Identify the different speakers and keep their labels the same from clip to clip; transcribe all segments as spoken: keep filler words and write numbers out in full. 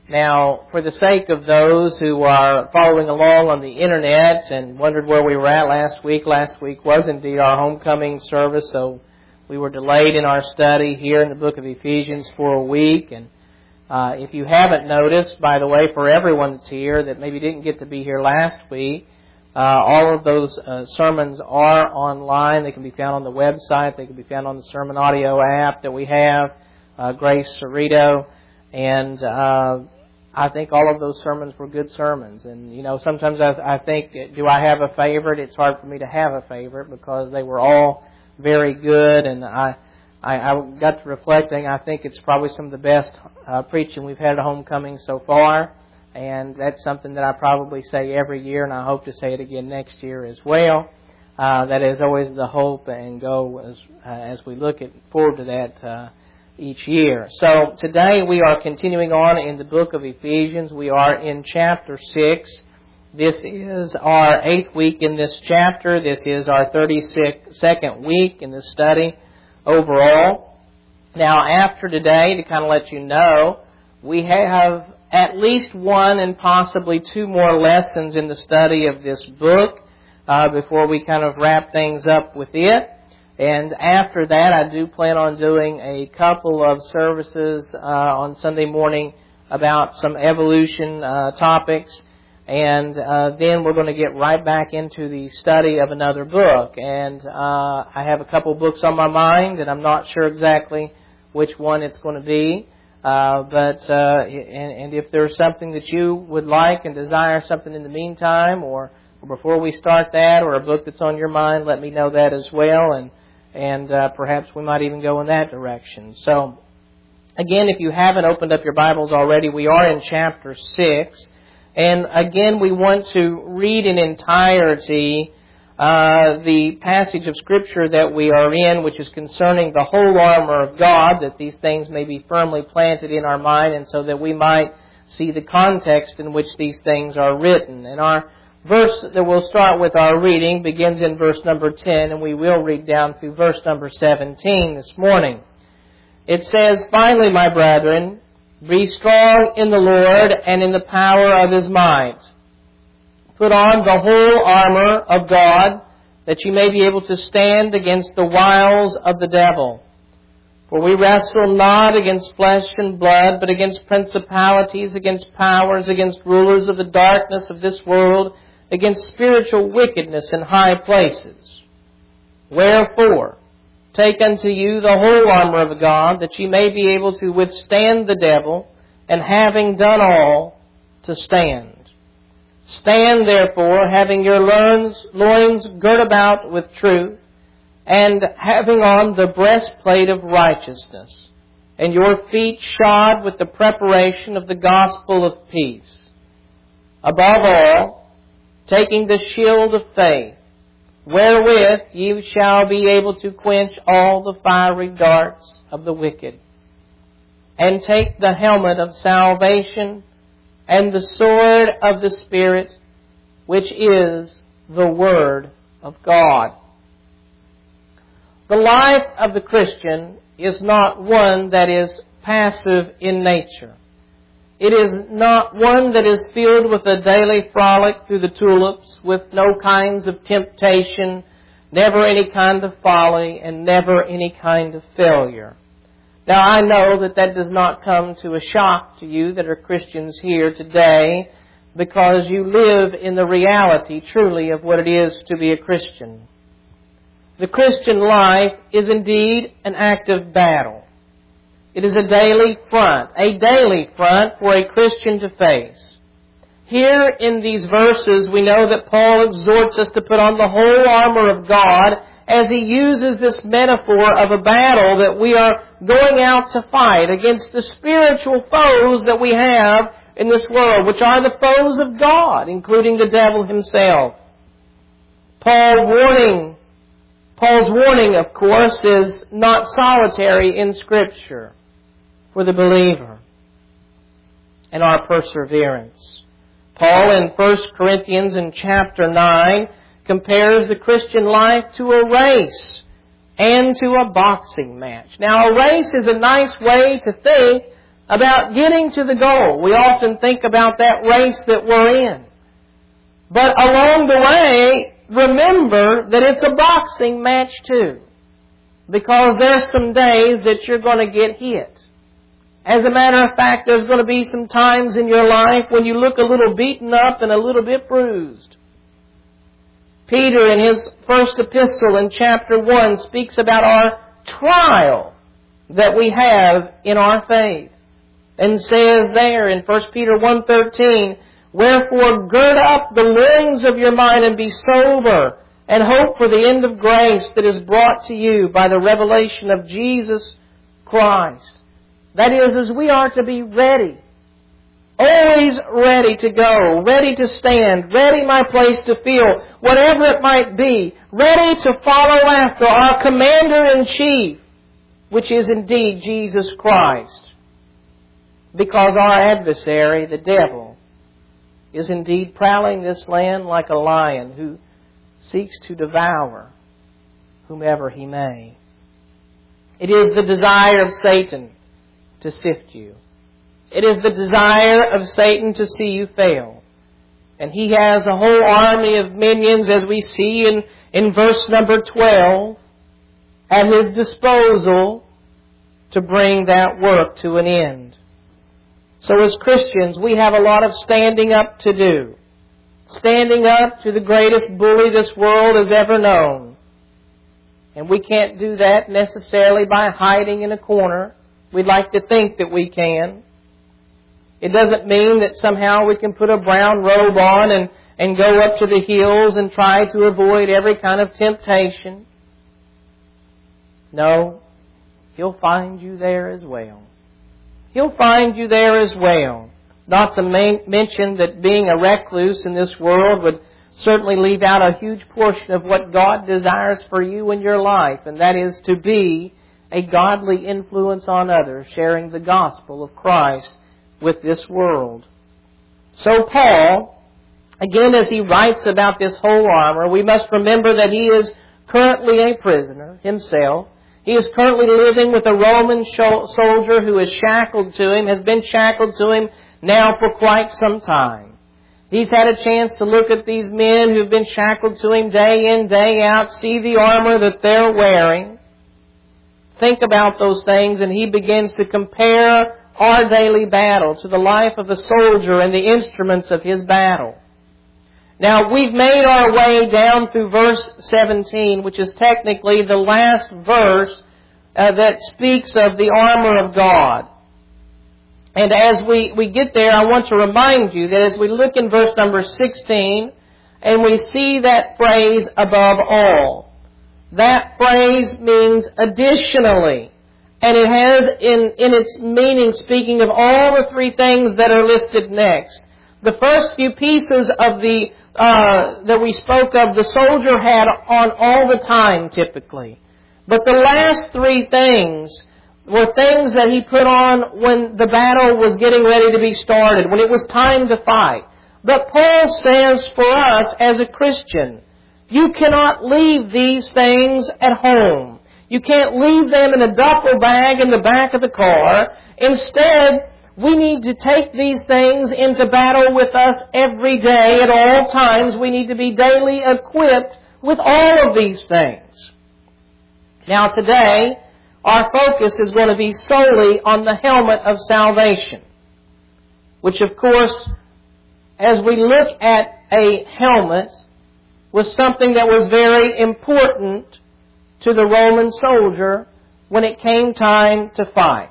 Speaker 1: Now, for the sake of those who are following along on the Internet and wondered where we were at last week, last week was indeed our homecoming service, so we were delayed in our study here in the book of Ephesians for a week. And uh, if you haven't noticed, by the way, for everyone that's here that maybe didn't get to be here last week, uh, all of those uh, sermons are online. They can be found on the website. They can be found on the sermon audio app that we have, uh, Grace Cerrito. And uh, I think all of those sermons were good sermons. And, you know, sometimes I, I think, do I have a favorite? It's hard for me to have a favorite because they were all very good. And I I, I got to reflecting, I think it's probably some of the best uh, preaching we've had at homecoming so far. And that's something that I probably say every year, and I hope to say it again next year as well. Uh, that is always the hope and goal as, uh, as we look at, forward to that uh each year. So today we are continuing on in the book of Ephesians. We are in chapter six. This is our eighth week in this chapter. This is our thirty-second week in this study overall. Now after today, to kind of let you know, we have at least one and possibly two more lessons in the study of this book uh, before we kind of wrap things up with it. And after that, I do plan on doing a couple of services uh, on Sunday morning about some evolution uh, topics. And uh, then we're going to get right back into the study of another book. And uh, I have a couple books on my mind, and I'm not sure exactly which one it's going to be. Uh, but uh, and, and if there's something that you would like and desire something in the meantime, or, or before we start that, or a book that's on your mind, let me know that as well. And And uh, perhaps we might even go in that direction. So, again, if you haven't opened up your Bibles already, we are in chapter six. And again, we want to read in entirety uh, the passage of Scripture that we are in, which is concerning the whole armor of God, that these things may be firmly planted in our mind, and so that we might see the context in which these things are written. And our verse that we'll start with our reading begins in verse number ten, and we will read down through verse number seventeen this morning. It says, "Finally, my brethren, be strong in the Lord and in the power of His might. Put on the whole armor of God, that you may be able to stand against the wiles of the devil. For we wrestle not against flesh and blood, but against principalities, against powers, against rulers of the darkness of this world, against spiritual wickedness in high places. Wherefore, take unto you the whole armor of God, that ye may be able to withstand the devil, and having done all, to stand. Stand therefore, having your loins, loins girt about with truth, and having on the breastplate of righteousness, and your feet shod with the preparation of the gospel of peace. Above all, taking the shield of faith, wherewith ye shall be able to quench all the fiery darts of the wicked. And take the helmet of salvation and the sword of the Spirit, which is the Word of God." The life of the Christian is not one that is passive in nature. It is not one that is filled with a daily frolic through the tulips, with no kinds of temptation, never any kind of folly, and never any kind of failure. Now, I know that that does not come to a shock to you that are Christians here today, because you live in the reality truly of what it is to be a Christian. The Christian life is indeed an active battle. It is a daily front, a daily front for a Christian to face. Here in these verses, we know that Paul exhorts us to put on the whole armor of God as he uses this metaphor of a battle that we are going out to fight against the spiritual foes that we have in this world, which are the foes of God, including the devil himself. Paul warning, Paul's warning, of course, is not solitary in Scripture for the believer and our perseverance. Paul in First Corinthians in chapter nine compares the Christian life to a race and to a boxing match. Now, a race is a nice way to think about getting to the goal. We often think about that race that we're in. But along the way, remember that it's a boxing match too. Because there's some days that you're going to get hit. As a matter of fact, there's going to be some times in your life when you look a little beaten up and a little bit bruised. Peter, in his first epistle in chapter one, speaks about our trial that we have in our faith. And says there in First Peter one thirteen, "Wherefore gird up the loins of your mind and be sober, and hope for the end of grace that is brought to you by the revelation of Jesus Christ." That is, as we are to be ready. Always ready to go, ready to stand, ready my place to feel, whatever it might be, ready to follow after our Commander-in-Chief, which is indeed Jesus Christ. Because our adversary, the devil, is indeed prowling this land like a lion who seeks to devour whomever he may. It is the desire of Satan to sift you. It is the desire of Satan to see you fail. And he has a whole army of minions, as we see in, in verse number twelve, at his disposal to bring that work to an end. So as Christians, we have a lot of standing up to do. Standing up to the greatest bully this world has ever known. And we can't do that necessarily by hiding in a corner. We'd like to think that we can. It doesn't mean that somehow we can put a brown robe on and, and go up to the hills and try to avoid every kind of temptation. No, He'll find you there as well. He'll find you there as well. Not to main, mention that being a recluse in this world would certainly leave out a huge portion of what God desires for you in your life, and that is to be a godly influence on others, sharing the gospel of Christ with this world. So Paul, again as he writes about this whole armor, we must remember that he is currently a prisoner himself. He is currently living with a Roman soldier who is shackled to him, has been shackled to him now for quite some time. He's had a chance to look at these men who've been shackled to him day in, day out, see the armor that they're wearing, think about those things, and he begins to compare our daily battle to the life of a soldier and the instruments of his battle. Now, we've made our way down through verse seventeen, which is technically the last verse uh, that speaks of the armor of God. And as we, we get there, I want to remind you that as we look in verse number sixteen, and we see that phrase, above all, that phrase means additionally. And it has in, in its meaning, speaking of all the three things that are listed next. The first few pieces of the uh, that we spoke of, the soldier had on all the time, typically. But the last three things were things that he put on when the battle was getting ready to be started, when it was time to fight. But Paul says for us as a Christian, you cannot leave these things at home. You can't leave them in a duffel bag in the back of the car. Instead, we need to take these things into battle with us every day at all times. We need to be daily equipped with all of these things. Now today, our focus is going to be solely on the helmet of salvation, which of course, as we look at a helmet, was something that was very important to the Roman soldier when it came time to fight.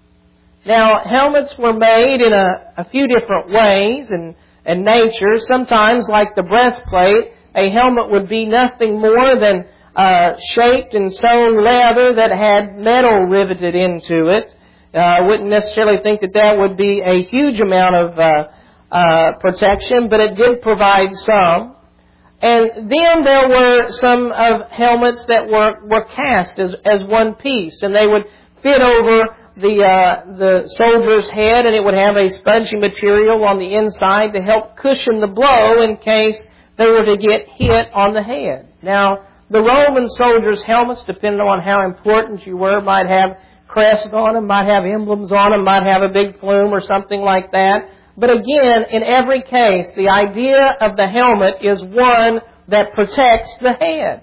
Speaker 1: Now, helmets were made in a, a few different ways and, and natures. Sometimes, like the breastplate, a helmet would be nothing more than uh, shaped and sewn leather that had metal riveted into it. Uh, I wouldn't necessarily think that that would be a huge amount of uh, uh, protection, but it did provide some. And then there were some of helmets that were, were cast as, as one piece, and they would fit over the uh, the soldier's head, and it would have a spongy material on the inside to help cushion the blow in case they were to get hit on the head. Now, the Roman soldiers' helmets, depending on how important you were, might have crest on them, might have emblems on them, might have a big plume or something like that. But again, in every case, the idea of the helmet is one that protects the head.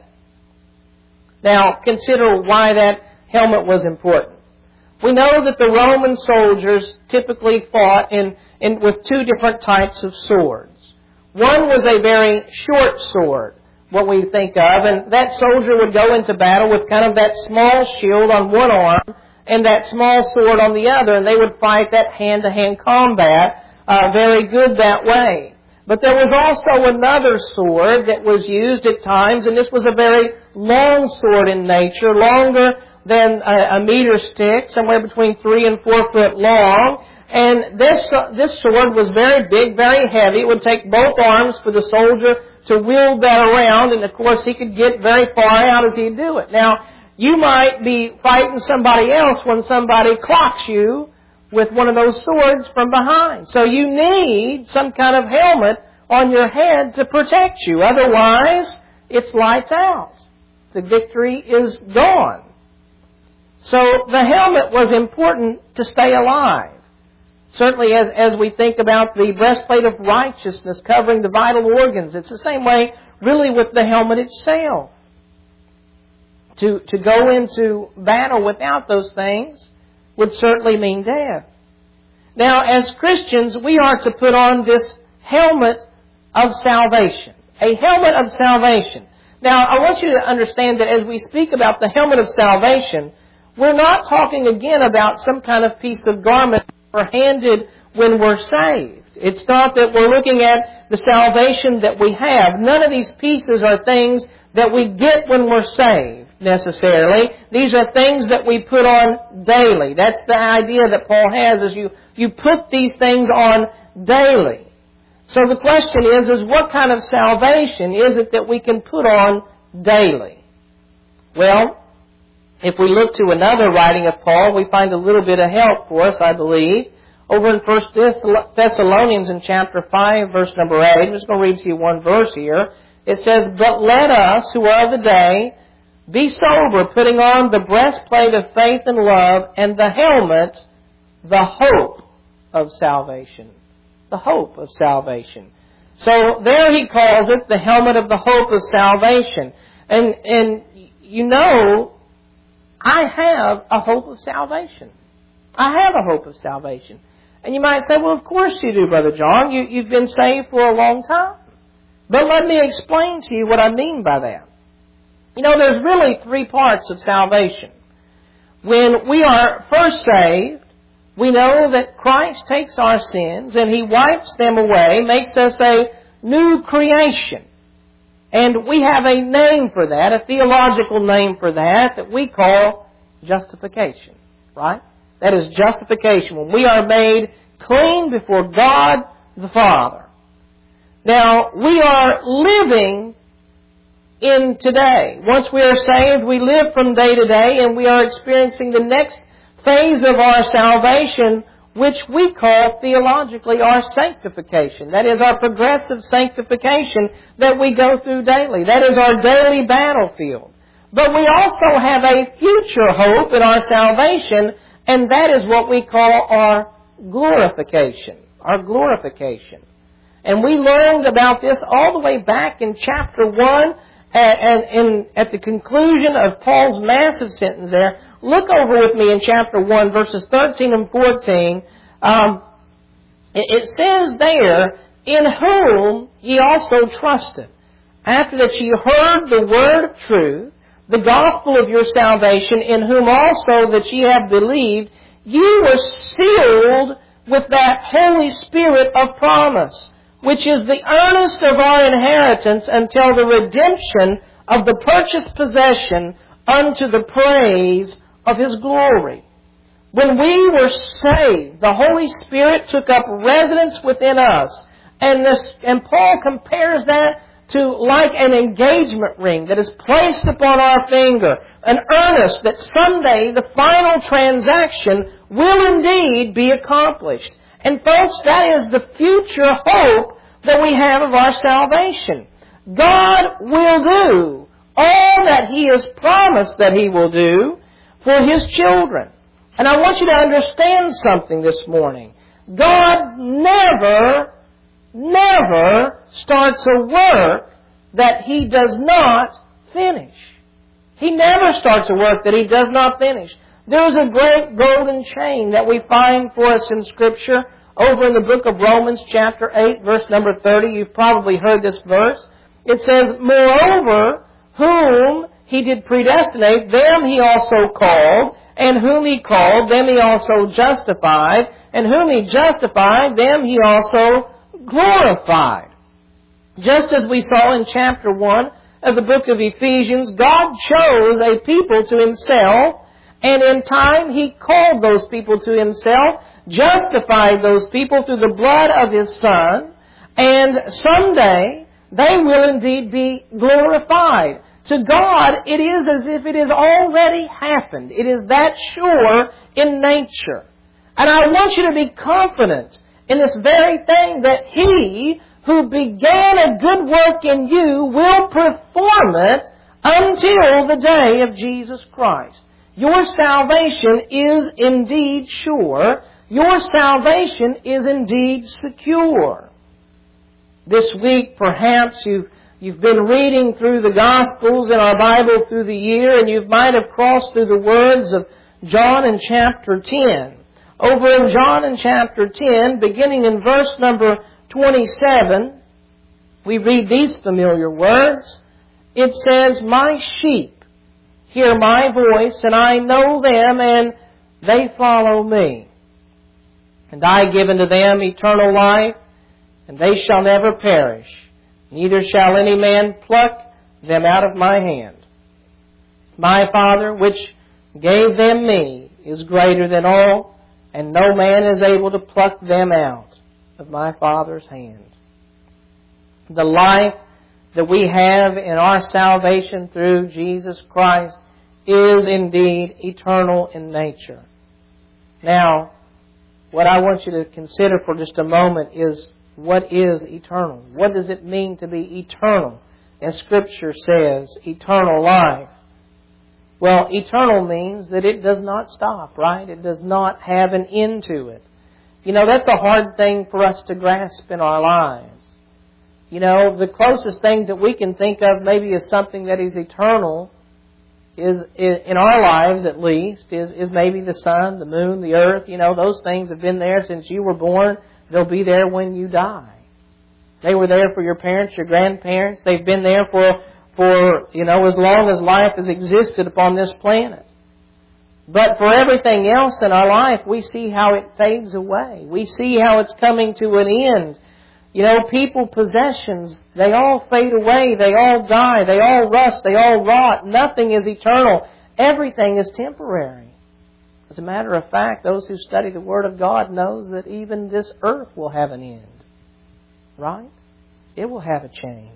Speaker 1: Now, consider why that helmet was important. We know that the Roman soldiers typically fought in, in with two different types of swords. One was a very short sword, what we think of, and that soldier would go into battle with kind of that small shield on one arm and that small sword on the other, and they would fight that hand-to-hand combat uh, very good that way. But there was also another sword that was used at times, and this was a very long sword in nature, longer than a, a meter stick, somewhere between three and four foot long. And this this sword was very big, very heavy. It would take both arms for the soldier to wield that around, and of course he could get very far out as he'd do it. Now, you might be fighting somebody else when somebody clocks you with one of those swords from behind. So you need some kind of helmet on your head to protect you. Otherwise, it's lights out. The victory is gone. So the helmet was important to stay alive. Certainly as, as we think about the breastplate of righteousness covering the vital organs, it's the same way really with the helmet itself. To, to go into battle without those things would certainly mean death. Now, as Christians, we are to put on this helmet of salvation. A helmet of salvation. Now, I want you to understand that as we speak about the helmet of salvation, we're not talking again about some kind of piece of garment we're handed when we're saved. It's not that we're looking at the salvation that we have. None of these pieces are things that we get when we're saved, necessarily. These are things that we put on daily. That's the idea that Paul has, is you, you put these things on daily. So the question is, is what kind of salvation is it that we can put on daily? Well, if we look to another writing of Paul, we find a little bit of help for us, I believe. Over in First Thessalonians in chapter five, verse number eight, I'm just going to read to you one verse here. It says, "But let us, who are of the day, be sober, putting on the breastplate of faith and love, and the helmet, the hope of salvation." The hope of salvation. So there he calls it the helmet of the hope of salvation. And, and you know, I have a hope of salvation. I have a hope of salvation. And you might say, well, of course you do, Brother John. You, you've been saved for a long time. But let me explain to you what I mean by that. You know, there's really three parts of salvation. When we are first saved, we know that Christ takes our sins and He wipes them away, makes us a new creation. And we have a name for that, a theological name for that, that we call justification. Right? That is justification, when we are made clean before God the Father. Now, we are living in today. Once we are saved, we live from day to day, and we are experiencing the next phase of our salvation, which we call theologically our sanctification. That is our progressive sanctification that we go through daily. That is our daily battlefield. But we also have a future hope in our salvation, and that is what we call our glorification. Our glorification. And we learned about this all the way back in chapter one, and in, at the conclusion of Paul's massive sentence there. Look over with me in chapter one, verses thirteen and fourteen. Um, it, it says there, "In whom ye also trusted, after that ye heard the word of truth, the gospel of your salvation, in whom also that ye have believed, ye were sealed with that Holy Spirit of promise, which is the earnest of our inheritance until the redemption of the purchased possession unto the praise of His glory." When we were saved, the Holy Spirit took up residence within us. And this, and Paul compares that to like an engagement ring that is placed upon our finger, an earnest that someday the final transaction will indeed be accomplished. And folks, that is the future hope that we have of our salvation. God will do all that He has promised that He will do for His children. And I want you to understand something this morning. God never, never starts a work that He does not finish. He never starts a work that He does not finish. There is a great golden chain that we find for us in Scripture over in the book of Romans chapter eight, verse number thirty. You've probably heard this verse. It says, "Moreover, whom He did predestinate, them He also called, and whom He called, them He also justified, and whom He justified, them He also glorified." Just as we saw in chapter one of the book of Ephesians, God chose a people to Himself, and in time He called those people to Himself, justified those people through the blood of His Son, and someday they will indeed be glorified. To God, it is as if it has already happened. It is that sure in nature. And I want you to be confident in this very thing, that He who began a good work in you will perform it until the day of Jesus Christ. Your salvation is indeed sure. Your salvation is indeed secure. This week, perhaps you've You've been reading through the Gospels in our Bible through the year, and you might have crossed through the words of John in chapter ten. Over in John in chapter ten, beginning in verse number twenty-seven, we read these familiar words. It says, "My sheep hear my voice, and I know them, and they follow me. And I give unto them eternal life, and they shall never perish. Neither shall any man pluck them out of my hand. My Father, which gave them me, is greater than all, and no man is able to pluck them out of my Father's hand." The life that we have in our salvation through Jesus Christ is indeed eternal in nature. Now, what I want you to consider for just a moment is, what is eternal? What does it mean to be eternal? As Scripture says, eternal life. Well, eternal means that it does not stop, right? It does not have an end to it. You know, that's a hard thing for us to grasp in our lives. You know, the closest thing that we can think of maybe as something that is eternal is, in our lives at least, is, is maybe the sun, the moon, the earth. You know, those things have been there since you were born. They'll be there when you die. They were there for your parents, your grandparents. They've been there for, for, you know, as long as life has existed upon this planet. But for everything else in our life, we see how it fades away. We see how it's coming to an end. You know, people, possessions, they all fade away. They all die. They all rust. They all rot. Nothing is eternal. Everything is temporary. As a matter of fact, those who study the Word of God knows that even this earth will have an end. Right? It will have a change.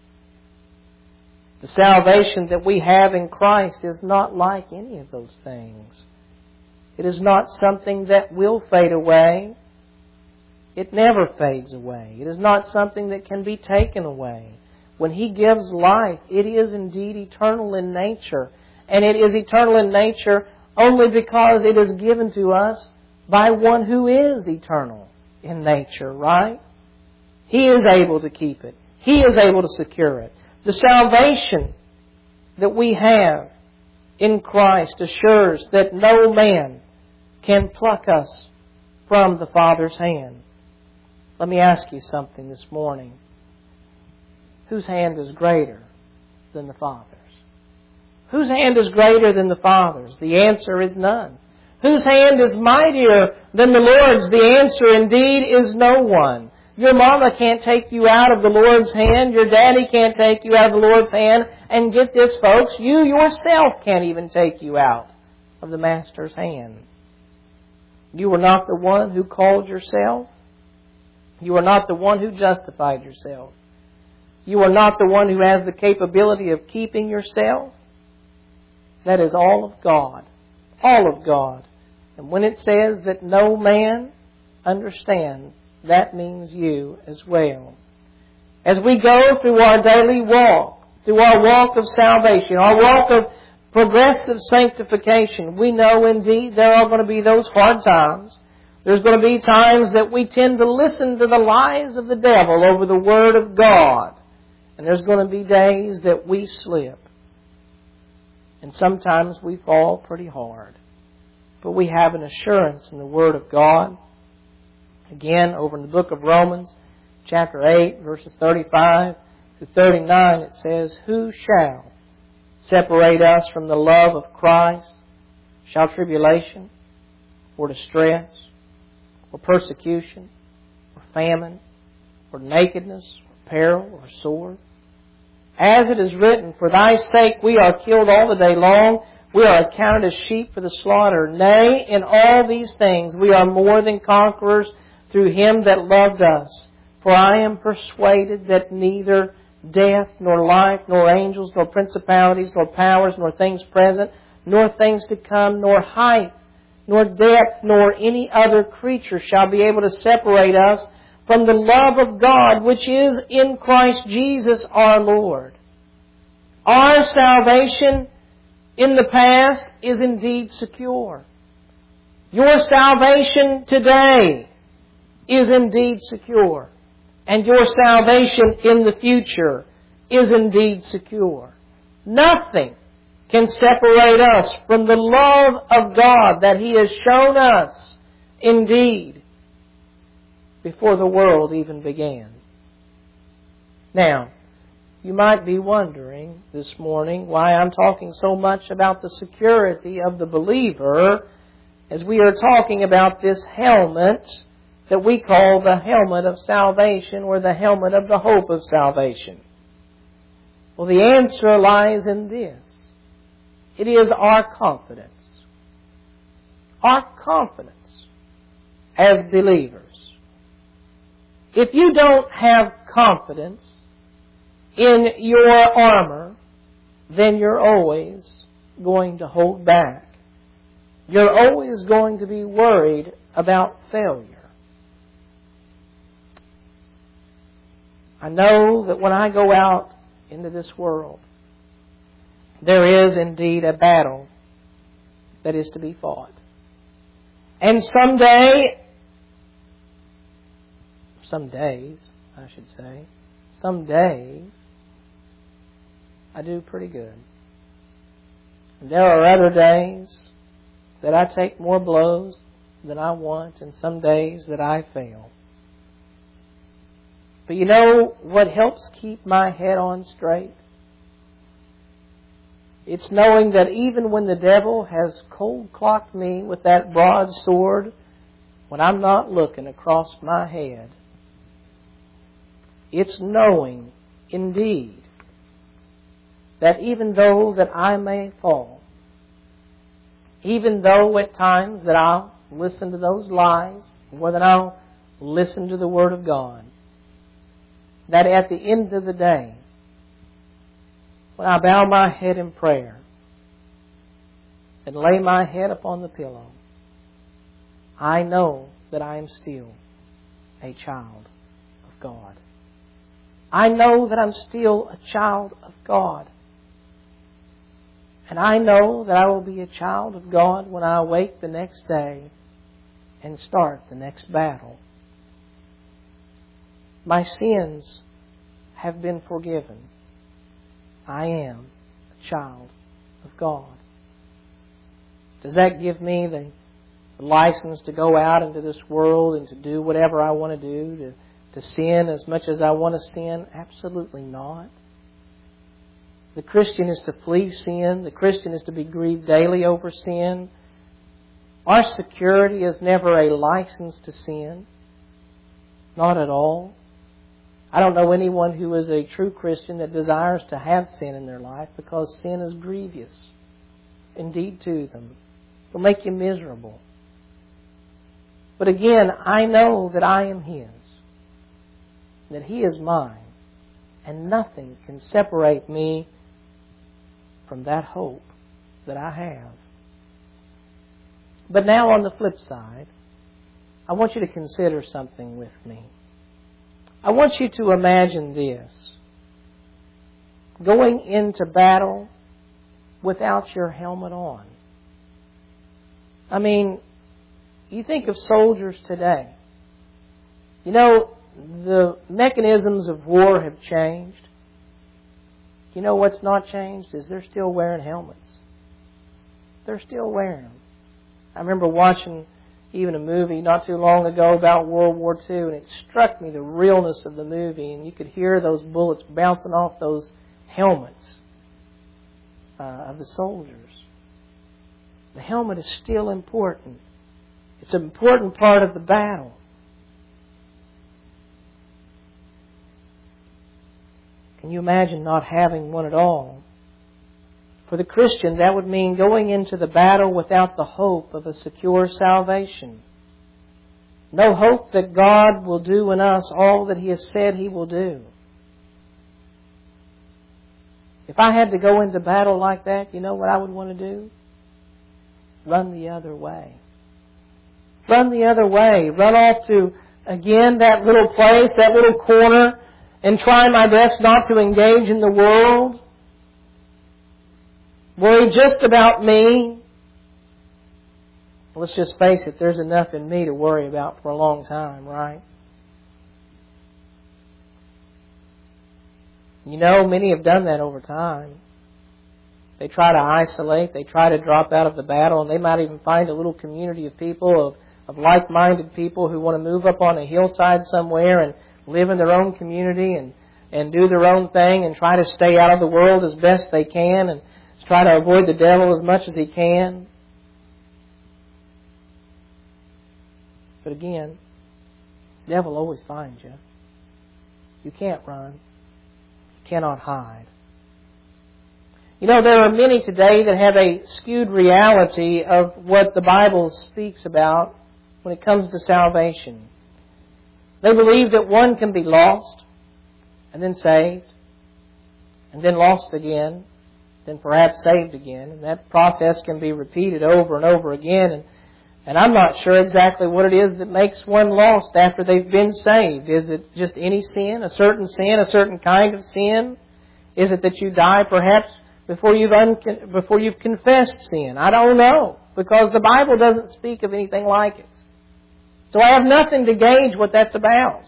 Speaker 1: The salvation that we have in Christ is not like any of those things. It is not something that will fade away. It never fades away. It is not something that can be taken away. When He gives life, it is indeed eternal in nature. And it is eternal in nature only because it is given to us by one who is eternal in nature, right? He is able to keep it. He is able to secure it. The salvation that we have in Christ assures that no man can pluck us from the Father's hand. Let me ask you something this morning. Whose hand is greater than the Father's? Whose hand is greater than the Father's? The answer is none. Whose hand is mightier than the Lord's? The answer indeed is no one. Your mama can't take you out of the Lord's hand. Your daddy can't take you out of the Lord's hand. And get this, folks, you yourself can't even take you out of the Master's hand. You were not the one who called yourself. You are not the one who justified yourself. You are not the one who has the capability of keeping yourself. That is all of God. All of God. And when it says that no man understands, that means you as well. As we go through our daily walk, through our walk of salvation, our walk of progressive sanctification. We know indeed there are going to be those hard times. There's going to be times that we tend to listen to the lies of the devil over the Word of God. And there's going to be days that we slip. And sometimes we fall pretty hard. But we have an assurance in the Word of God. Again, over in the book of Romans, chapter eight, verses thirty-five to thirty-nine, it says, "Who shall separate us from the love of Christ? Shall tribulation, or distress, or persecution, or famine, or nakedness, or peril, or sword? As it is written, For thy sake we are killed all the day long. We are accounted as sheep for the slaughter. Nay, in all these things we are more than conquerors through Him that loved us. For I am persuaded that neither death, nor life, nor angels, nor principalities, nor powers, nor things present, nor things to come, nor height, nor depth, nor any other creature shall be able to separate us from the love of God, which is in Christ Jesus our Lord." Our salvation in the past is indeed secure. Your salvation today is indeed secure. And your salvation in the future is indeed secure. Nothing can separate us from the love of God that He has shown us, indeed, before the world even began. Now, you might be wondering this morning why I'm talking so much about the security of the believer as we are talking about this helmet that we call the helmet of salvation, or the helmet of the hope of salvation. Well, the answer lies in this. It is our confidence. Our confidence as believers. If you don't have confidence in your armor, then you're always going to hold back. You're always going to be worried about failure. I know that when I go out into this world, there is indeed a battle that is to be fought. And someday, some days, I should say, some days, I do pretty good. And there are other days that I take more blows than I want, and some days that I fail. But you know what helps keep my head on straight? It's knowing that even when the devil has cold-clocked me with that broadsword, when I'm not looking across my head, it's knowing, indeed, that even though that I may fall, even though at times that I'll listen to those lies, or that I'll listen to the Word of God, that at the end of the day, when I bow my head in prayer and lay my head upon the pillow, I know that I am still a child of God. I know that I'm still a child of God. And I know that I will be a child of God when I awake the next day and start the next battle. My sins have been forgiven. I am a child of God. Does that give me the license to go out into this world and to do whatever I want to do, to, to sin as much as I want to sin? Absolutely not. The Christian is to flee sin. The Christian is to be grieved daily over sin. Our security is never a license to sin. Not at all. I don't know anyone who is a true Christian that desires to have sin in their life, because sin is grievous indeed to them. It will make you miserable. But again, I know that I am His, that He is mine, and nothing can separate me from that hope that I have. But now on the flip side, I want you to consider something with me. I want you to imagine this. Going into battle without your helmet on. I mean, you think of soldiers today. You know, the mechanisms of war have changed. You know what's not changed is they're still wearing helmets. They're still wearing them. I remember watching even a movie not too long ago about World War Two, and it struck me the realness of the movie, and you could hear those bullets bouncing off those helmets uh, of the soldiers. The helmet is still important. It's an important part of the battle. Can you imagine not having one at all? For the Christian, that would mean going into the battle without the hope of a secure salvation. No hope that God will do in us all that He has said He will do. If I had to go into battle like that, you know what I would want to do? Run the other way. Run the other way. Run off to, again, that little place, that little corner, and try my best not to engage in the world. Worry just about me. Let's just face it, there's enough in me to worry about for a long time, right? You know, many have done that over time. They try to isolate, they try to drop out of the battle, and they might even find a little community of people, of, of like-minded people who want to move up on a hillside somewhere and live in their own community and, and do their own thing and try to stay out of the world as best they can and try to avoid the devil as much as he can. But again, the devil always finds you. You can't run. You cannot hide. You know, there are many today that have a skewed reality of what the Bible speaks about when it comes to salvation. They believe that one can be lost and then saved and then lost again, then perhaps saved again. And that process can be repeated over and over again. And, and I'm not sure exactly what it is that makes one lost after they've been saved. Is it just any sin, a certain sin, a certain kind of sin? Is it that you die perhaps before you've, un- before you've confessed sin? I don't know, because the Bible doesn't speak of anything like it. So I have nothing to gauge what that's about.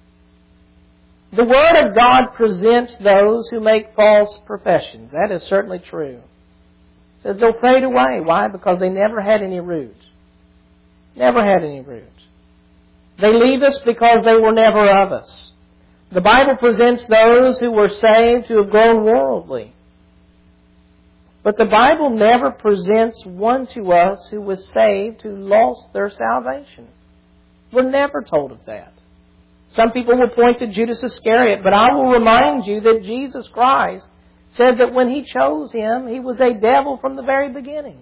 Speaker 1: The Word of God presents those who make false professions. That is certainly true. It says they'll fade away. Why? Because they never had any roots. Never had any roots. They leave us because they were never of us. The Bible presents those who were saved who have grown worldly. But the Bible never presents one to us who was saved who lost their salvation. We're never told of that. Some people will point to Judas Iscariot, but I will remind you that Jesus Christ said that when He chose him, he was a devil from the very beginning.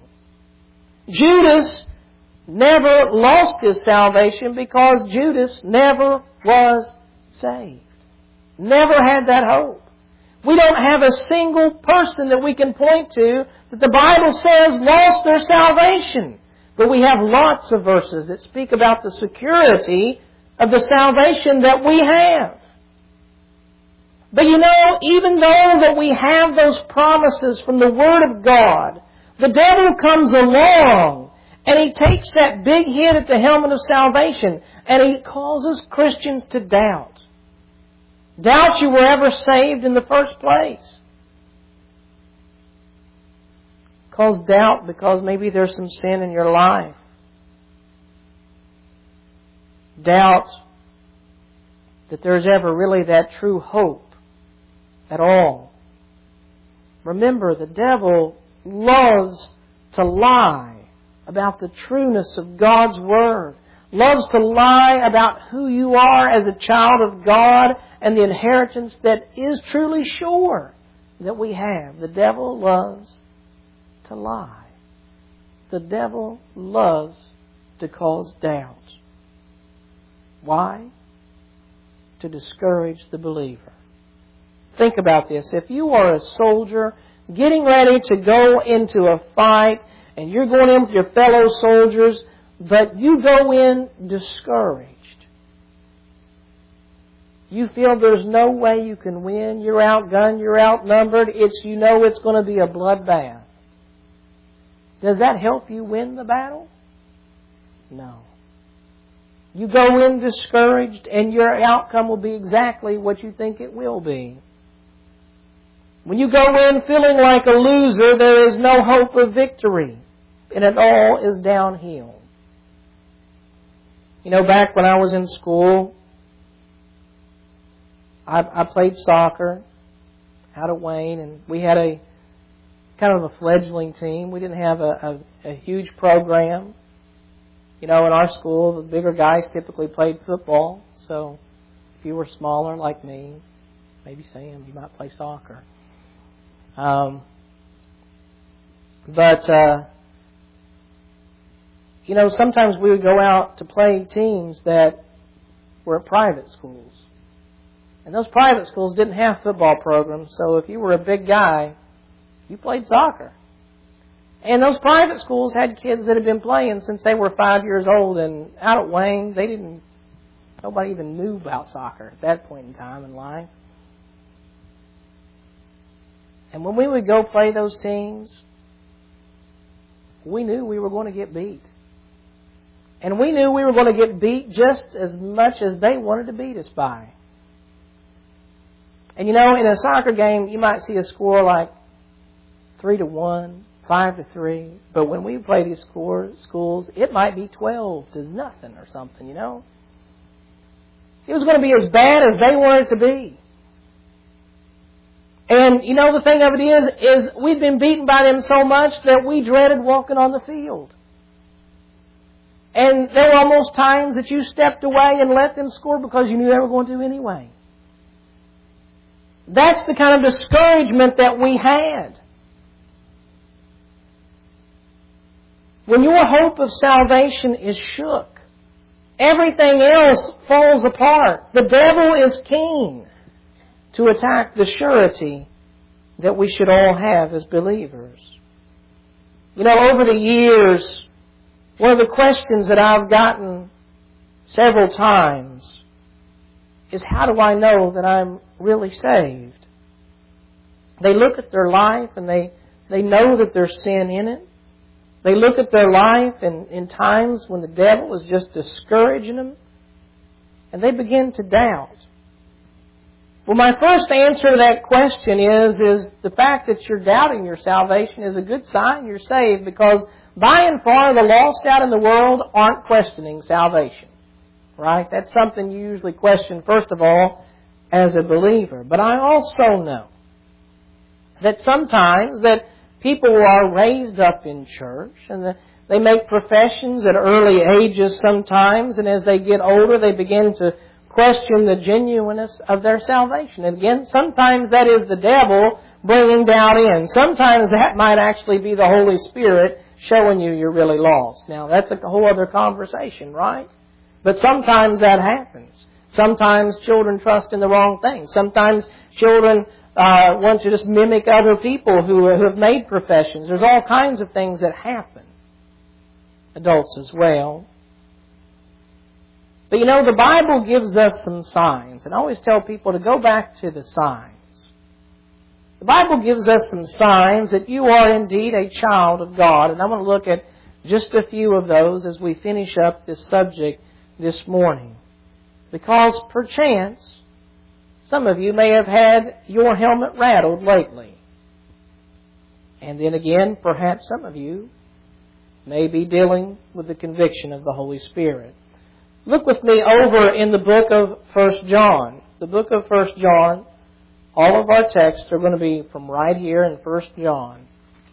Speaker 1: Judas never lost his salvation because Judas never was saved. Never had that hope. We don't have a single person that we can point to that the Bible says lost their salvation. But we have lots of verses that speak about the security of the salvation that we have. But you know, even though that we have those promises from the Word of God, the devil comes along and he takes that big hit at the helmet of salvation and he causes Christians to doubt. Doubt you were ever saved in the first place. Cause doubt because maybe there's some sin in your life. Doubt that there's ever really that true hope at all. Remember, the devil loves to lie about the trueness of God's Word. Loves to lie about who you are as a child of God and the inheritance that is truly sure that we have. The devil loves to lie. The devil loves to cause doubt. Why? To discourage the believer. Think about this. If you are a soldier getting ready to go into a fight and you're going in with your fellow soldiers, but you go in discouraged. You feel there's no way you can win. You're outgunned. You're outnumbered. It's, you know it's going to be a bloodbath. Does that help you win the battle? No. You go in discouraged and your outcome will be exactly what you think it will be. When you go in feeling like a loser, there is no hope of victory. And it all is downhill. You know, back when I was in school, I, I played soccer out at Wayne, and we had a kind of a fledgling team. We didn't have a, a, a huge program. You know, in our school, the bigger guys typically played football. So if you were smaller like me, maybe Sam, you might play soccer. Um, but, uh, you know, sometimes we would go out to play teams that were at private schools. And those private schools didn't have football programs, so if you were a big guy, you played soccer. And those private schools had kids that had been playing since they were five years old, and out at Wayne, they didn't, nobody even knew about soccer at that point in time in life. And when we would go play those teams, we knew we were going to get beat. And we knew we were going to get beat just as much as they wanted to beat us by. And you know, in a soccer game, you might see a score like three to one, five to three. But when we play these score, schools, it might be twelve to nothing or something, you know. It was going to be as bad as they wanted it to be. And, you know, the thing of it is, is we'd been beaten by them so much that we dreaded walking on the field. And there were almost times that you stepped away and let them score because you knew they were going to anyway. That's the kind of discouragement that we had. When your hope of salvation is shook, everything else falls apart. The devil is keen to attack the surety that we should all have as believers. You know, over the years, one of the questions that I've gotten several times is, how do I know that I'm really saved? They look at their life and they, they know that there's sin in it. They look at their life and in times when the devil is just discouraging them, and they begin to doubt. Well, my first answer to that question is, is the fact that you're doubting your salvation is a good sign you're saved, because by and far the lost out in the world aren't questioning salvation. Right? That's something you usually question, first of all, as a believer. But I also know that sometimes that people are raised up in church and they make professions at early ages sometimes, and as they get older they begin to question the genuineness of their salvation. And again, sometimes that is the devil bringing doubt in. Sometimes that might actually be the Holy Spirit showing you you're really lost. Now, that's a whole other conversation, right? But sometimes that happens. Sometimes children trust in the wrong thing. Sometimes children uh, want to just mimic other people who, who have made professions. There's all kinds of things that happen. Adults as well. But you know, the Bible gives us some signs. And I always tell people to go back to the signs. The Bible gives us some signs that you are indeed a child of God. And I'm going to look at just a few of those as we finish up this subject this morning. Because perchance, some of you may have had your helmet rattled lately. And then again, perhaps some of you may be dealing with the conviction of the Holy Spirit. Look with me over in the book of First John. The book of First John, all of our texts are going to be from right here in First John.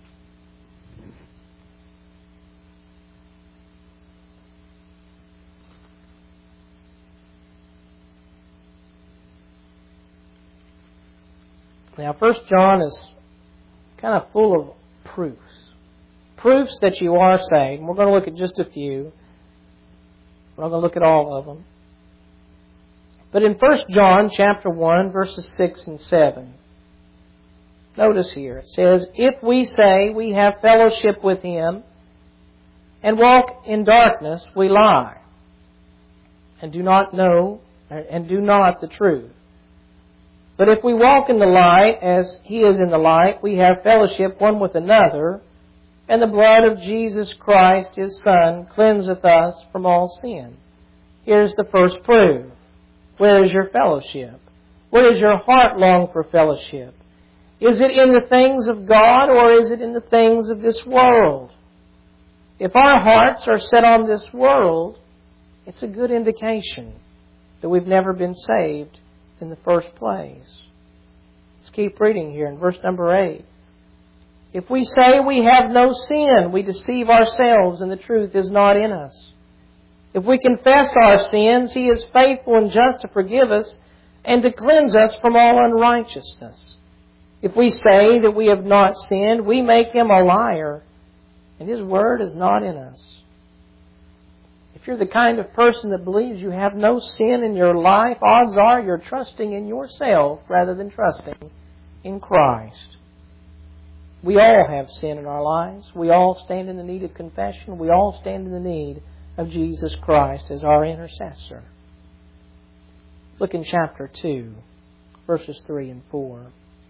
Speaker 1: Now, First John is kind of full of proofs. Proofs that you are saved. We're going to look at just a few. We're not going to look at all of them. But in First John chapter one, verses six and seven, notice here, it says, "If we say we have fellowship with Him and walk in darkness, we lie, and do not know, and do not the truth. But if we walk in the light as He is in the light, we have fellowship one with another, and the blood of Jesus Christ, His Son, cleanseth us from all sin. Here's the first proof. Where is your fellowship? Where does your heart long for fellowship? Is it in the things of God, or is it in the things of this world? If our hearts are set on this world, it's a good indication that we've never been saved in the first place. Let's keep reading here in verse number eight. If we say we have no sin, we deceive ourselves, and the truth is not in us. If we confess our sins, He is faithful and just to forgive us and to cleanse us from all unrighteousness. If we say that we have not sinned, we make Him a liar, and His word is not in us. If you're the kind of person that believes you have no sin in your life, odds are you're trusting in yourself rather than trusting in Christ. We all have sin in our lives. We all stand in the need of confession. We all stand in the need of Jesus Christ as our intercessor. Look in chapter two, verses three and four.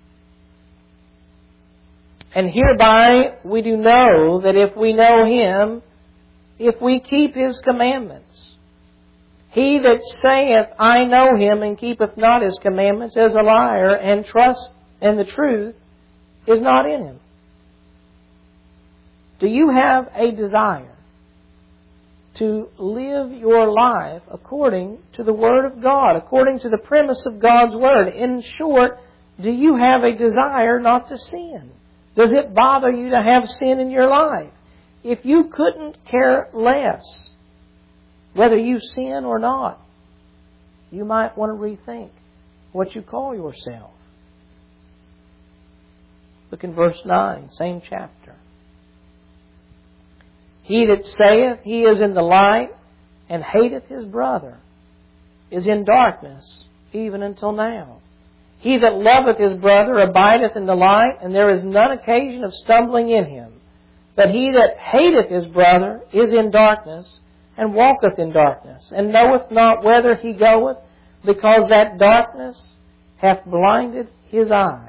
Speaker 1: And hereby we do know that if we know Him, if we keep His commandments. He that saith, I know Him, and keepeth not His commandments, is a liar, and trust and the truth is not in him. Do you have a desire to live your life according to the Word of God, according to the premise of God's Word? In short, do you have a desire not to sin? Does it bother you to have sin in your life? If you couldn't care less whether you sin or not, you might want to rethink what you call yourself. Look in verse nine, same chapter. He that saith he is in the light and hateth his brother is in darkness even until now. He that loveth his brother abideth in the light, and there is none occasion of stumbling in him. But he that hateth his brother is in darkness, and walketh in darkness, and knoweth not whither he goeth, because that darkness hath blinded his eyes.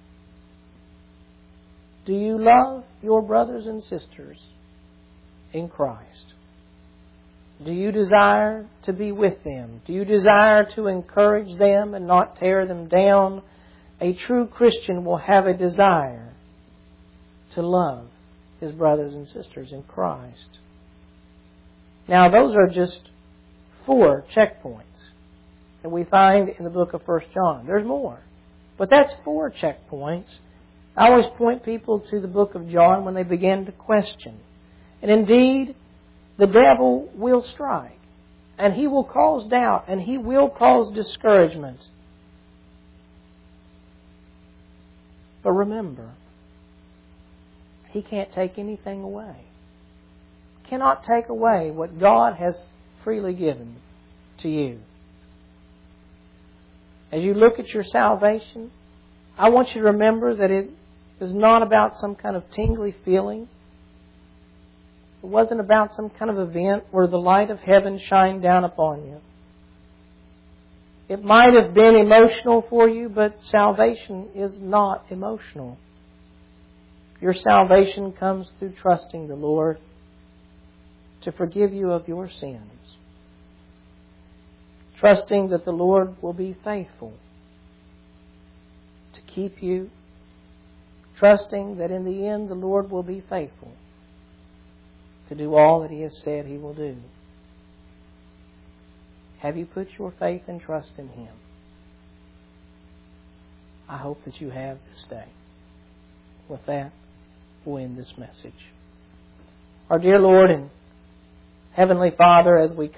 Speaker 1: Do you love your brothers and sisters in Christ? Do you desire to be with them? Do you desire to encourage them and not tear them down? A true Christian will have a desire to love his brothers and sisters in Christ. Now, those are just four checkpoints that we find in the book of First John. There's more, but that's four checkpoints. I always point people to the book of John when they begin to question. And indeed, the devil will strike, and he will cause doubt, and he will cause discouragement. But remember, he can't take anything away. Cannot take away what God has freely given to you. As you look at your salvation, I want you to remember that it is not about some kind of tingly feeling. It wasn't about some kind of event where the light of heaven shined down upon you. It might have been emotional for you, but salvation is not emotional. Your salvation comes through trusting the Lord to forgive you of your sins. Trusting that the Lord will be faithful to keep you. Trusting that in the end the Lord will be faithful to do all that He has said He will do. Have you put your faith and trust in Him? I hope that you have this day. With that, we'll end this message. Our dear Lord and Heavenly Father, as we